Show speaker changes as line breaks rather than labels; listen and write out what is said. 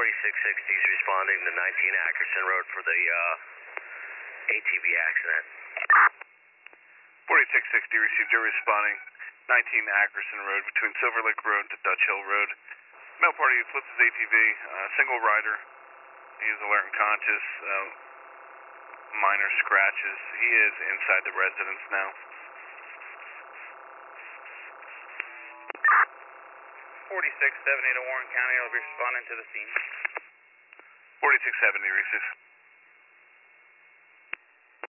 4660 is responding to 19 Ackerson Road for the ATV accident.
4660 received your responding 19 Ackerson Road between Silver Lake Road to Dutch Hill Road. Male party flipped his ATV, single rider. He is alert and conscious, minor scratches. He is inside the residence now.
4670 to Warren County, I'll be responding to the scene.
4670 receives.